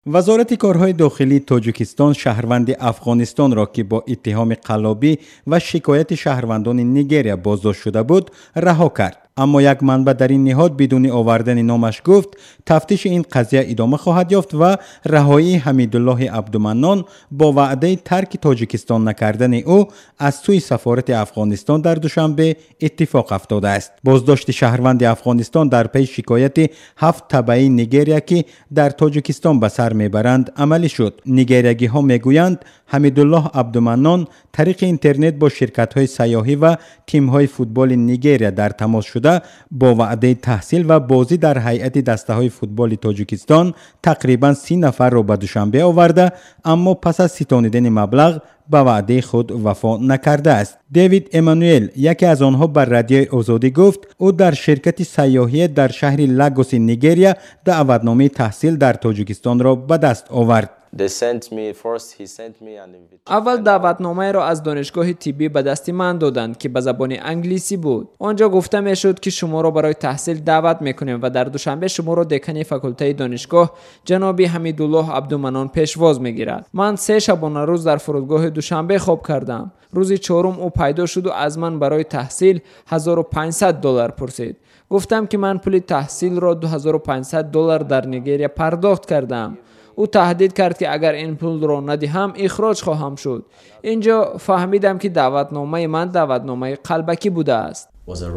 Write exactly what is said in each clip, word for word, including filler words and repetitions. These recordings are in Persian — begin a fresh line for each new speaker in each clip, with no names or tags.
وزارت کارهای داخلی تاجیکستان شهروند افغانستان را که با اتهام قلابی و شکایت شهروندان نیگریا بازداشت شده بود رها کرد. اما یک منبع در این نهاد بدون آوردن نامش گفت تفتیش این قضیه ادامه خواهد یافت و رهایی حمیدالله عبدالمنان با وعده ترک تاجیکستان نکردن او از سوی سفارت افغانستان در دوشنبه اتفاق افتاده است. بازداشت شهروند افغانستان در پی شکایت هفت تبعی نیگریا که در تاجیکستان به سر میبرند عملی شد. نیگریایی ها میگویند حمیدالله عبدالمنان طریق اینترنت با شرکت های سیاحی و تیم های فوتبال نیگریا در تماس شده با وعده تحصیل و بازی در هیئت دسته های فوتبال تاجیکستان تقریبا سی نفر را به دوشنبه آورده، اما پس از ستانیدن مبلغ به وعده خود وفا نکرده است. دیوید امانوئل یکی از آنها بر رادیوی آزادی گفت او در شرکت سیاحی در شهر لاگوس نیگریا دعوتنامه تحصیل در تاجیکستان را به دست آورد.
اول دعوتنامه را از دانشگاه طبی به دست من دادند که به زبان انگلیسی بود. آنجا گفته می شد که شما را برای تحصیل دعوت میکنیم و در دوشنبه شما را دکان فاکولته دانشگاه جناب حمیدالله عبدالمنان پیشواز میگیرد. من سه شبانه روز در فرودگاه دوشنبه خواب کردم. روز چهارم او پیدا شد و از من برای تحصیل هزار و پانصد دلار پرسید. گفتم که من پول تحصیل را دو هزار و پانصد دلار در نیگریا پرداخت کردم. او تهدید کرد که اگر این پول را ندهم اخراج خواهم شد. اینجا فهمیدم که دعوتنامه من دعوتنامه قلبکی بوده است.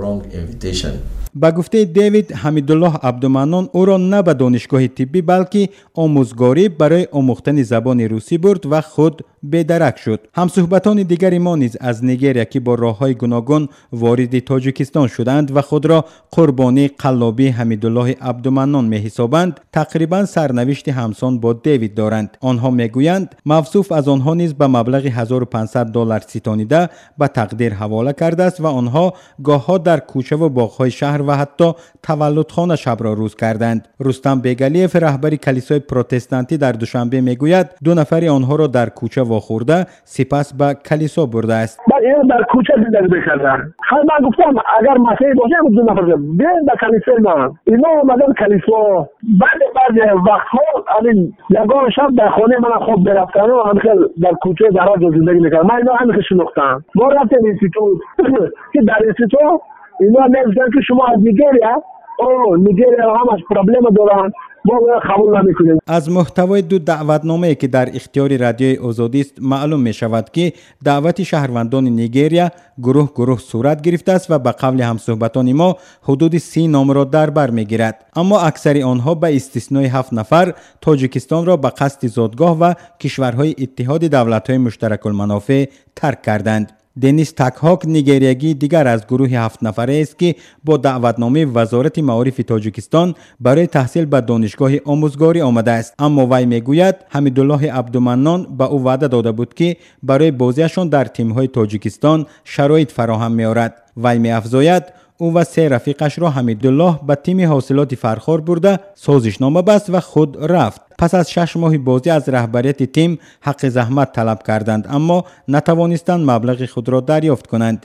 با گفته دیوید، حمیدالله عبدالمنان او را نه به دانشگاه طبی بلکه آموزگاری برای آموختن زبان روسی برد و خود بی‌درک شد. همصحبتان دیگری ما نیز از نیگریا که با راه‌های گوناگون وارد تاجیکستان شدند و خود را قربانی قلابی حمیدالله عبدالمنان می‌حسابند، تقریبا سرنوشت همسان با دیوید دارند. آنها میگویند موصوف از آنها نیز به مبلغ هزار و پانصد دلار ستانیده به تقدیر حواله کرده است و آنها گاه‌ها در کوچه و باغ‌های شهر و حتی تولدخانه شب را روز کردند. رستم بیگلیف رهبر کلیسای پروتستانتی در دوشنبه میگوید دو نفر آنها را در کوچه واخورده سپس به کلیسا برده است.
بعد این در کوچه زندگی کردن. من گفتم اگر مسیحی باشه دو نفر بیاین در کلیسا ما. اینا اومدن کلیسا. بعد بعد وقتها همین یگان شب در خانه من خوب برفتن و همین در کوچه دراز زندگی میکردن. من اینا همین شناختم. ما رفتیم اینستیتوت که در اینستیتوت اینا نمی‌دونن که شما از نیگریا او نیگریا هم از پرابلم دارن ما قبول نمی‌کنیم.
از محتوای دو دعوتنامه که در اختیار رادیوی آزادی است معلوم می‌شود که دعوت شهروندان نیگریا گروه گروه صورت گرفته است و به قول همصحبتان ما حدود سی نام را در بر می‌گیرد، اما اکثر آنها به استثنای هفت نفر تاجیکستان را به قصد زادگاه و کشورهای اتحاد دولت‌های مشترک المنافع ترک کردند. دنیس تکهاک نیگریایی دیگر از گروه هفت نفره است که با دعوتنامه وزارت معارف تاجیکستان برای تحصیل به دانشگاه آموزگاری آمده است، اما وی میگوید حمیدالله عبدالمنان به او وعده داده بود که برای بازیشان در تیم‌های تاجیکستان شرایط فراهم می‌آورد. وی می‌افزاید او و سه رفیقش را حمیدالله به تیم حاصلات فرخار برده سازشنامه بست و خود رفت. پس از شش ماه بازی از رهبریت تیم حق زحمت طلب کردند، اما نتوانستند مبلغ خود را دریافت کنند.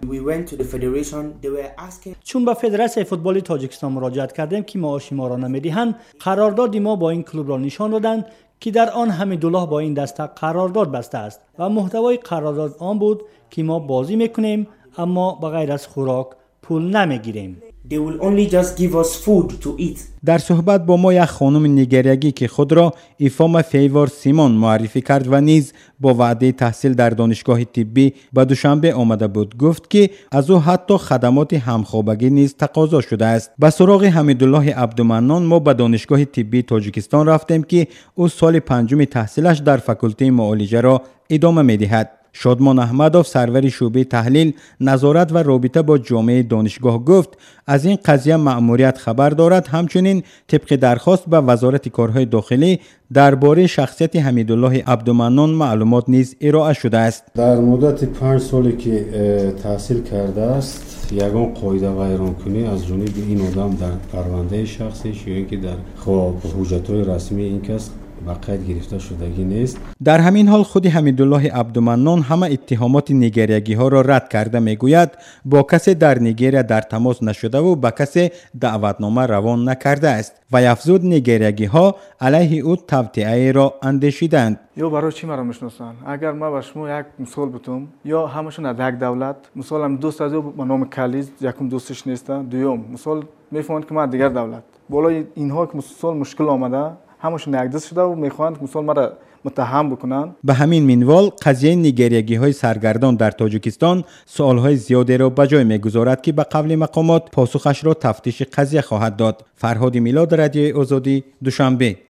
چون به فدراسیون فوتبال تاجیکستان مراجعه کردیم که معاش ما را نمیدهند، قرارداد ما با این کلوب را نشان دادند که در آن حمیدالله با این دسته قرارداد بسته است و محتوای قرارداد آن بود که ما بازی میکنیم اما بغیر از خوراک پول نمیگیریم.
They will only just give us food to eat.
در صحبت با ما یک خانم نیگریایی که خود را ایفاما فیور سیمون معرفی کرد و نیز با وعده تحصیل در دانشگاه طبی به دوشنبه آمده بود گفت که از او حتی خدمات همخوابگی نیز تقاضا شده است. به سراغ حمیدالله عبدالمنان ما به دانشگاه طبی تاجیکستان رفتیم که او سال پنجم تحصیلش در فاکولته معالجه را ادامه می‌دهد. شادمان احمدوف سرور شعبه تحلیل، نظارت و رابطه با جامعه دانشگاه گفت از این قضیه مأموریت خبر دارد. همچنین طبق درخواست به وزارت کارهای داخلی درباره شخصیت حمیدالله عبدالمنان معلومات نیز ارائه شده است.
در مدت پنج سالی که تحصیل کرده است یگان قاعده غیرقانونی از جانب این آدم در پرونده شخصیش یا اینکه در حجت‌های رسمی این کس با قید گرفته شدگی نیست.
در همین حال خود حمیدالله عبدالمنان همه اتهامات نیگریگی ها را رد کرده میگوید با کسی در نیگریا در تماس نشده و به کسی دعوتنامه روان نکرده است و افزود نیگریگی ها علیه او توطئه را اندیشیدند.
یا برای چی مرا میشناسن؟ اگر ما به شما یک مثال بتم یا همشون از یک دولت مثال هم دوست از او به نام کلیز یکم دوستش نیسته، دوم مثال میفهمند که ما دیگر دولت بالای اینها که مثال مشکل آمده همشون یک دست شده و میخواهند مثال مرا متهم بکنن.
به همین منوال قضیه نیگریگی های سرگردان در تاجیکستان سوال های زیادی را به جای میگذارد که به قبل مقامات پاسخش را تفتیش قضیه خواهد داد. فرهاد میلاد، رادیوی آزادی، دوشنبه.